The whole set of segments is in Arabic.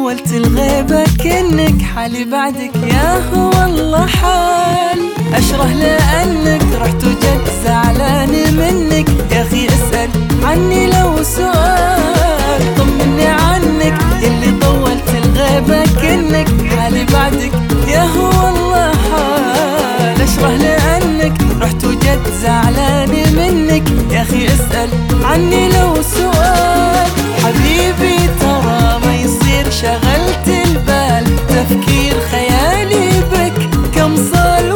طولت الغيبة كأنك حالي بعدك يا هو والله حال أشره لأنك رحت وجد زعلان منك يا أخي اسأل عني لو سؤال طمني عنك اللي طولت الغيبة كأنك حالي بعدك يا هو والله حال أشره لأنك رحت وجد زعلان منك يا أخي اسأل عني لو سؤال حبيبي ترى ما يصير شغلت البال تفكير خيالي بك كم صال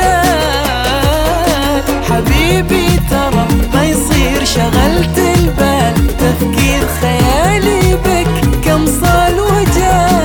وجال حبيبي ترى ما يصير شغلت البال تفكير خيالي بك كم صال وجال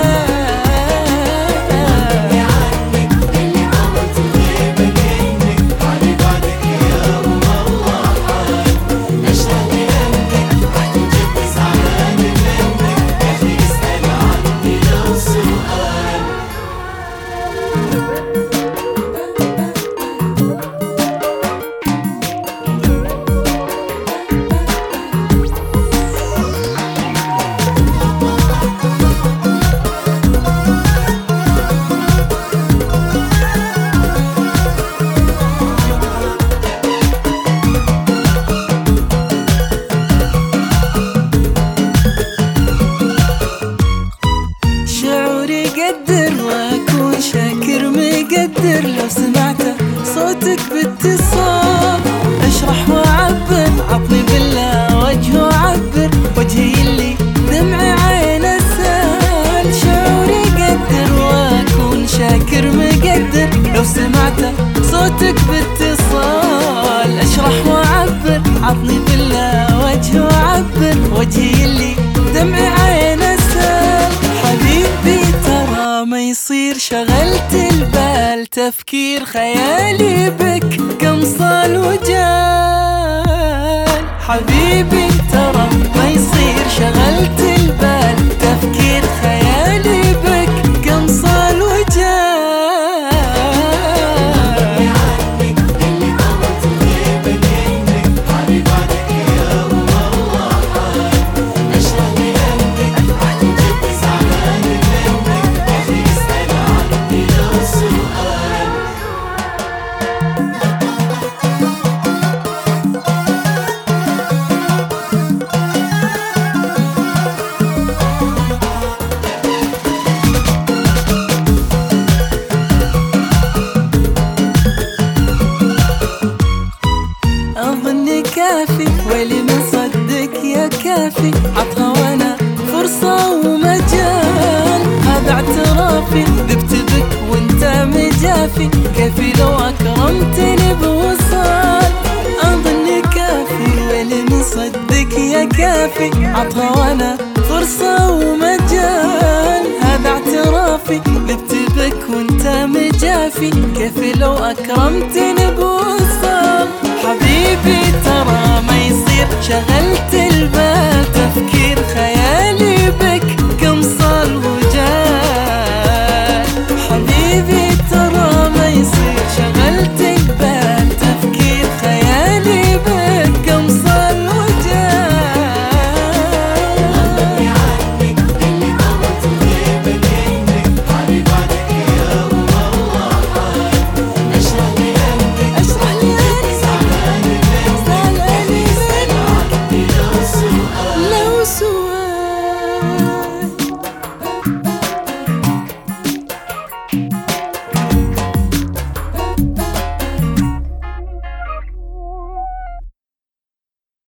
قدر واكون شاكر مقدر لو سمعت صوتك باتصال اشرح واعبر عطني بالله وجه وعبر وجهي اللي دمعي عينه سال شعوري قدر واكون شاكر مقدر لو سمعت صوتك باتصال اشرح واعبر عطني بالله وجه وعبر وجهي اللي دمعي عينه سال حبيبي ما يصير شغلت البال تفكير خيالي بك كم صال وجال حبيبي ترى ما يصير شغلت البال تفكير خيالي بك كم صال وجال كافي ويلي من صدق يا كافي عطها وانا فرصة ومجال هذا اعترافي ذبت بك وانت مجافي كيفي لو اكرمتني بوصال اظني كافي ويلي من صدق يا كافي عطها وانا فرصة ومجال هذا اعترافي ذبت بك وانت مجافي كيفي لو اكرمتني بوصال حبيبي ترى ما يصير شغل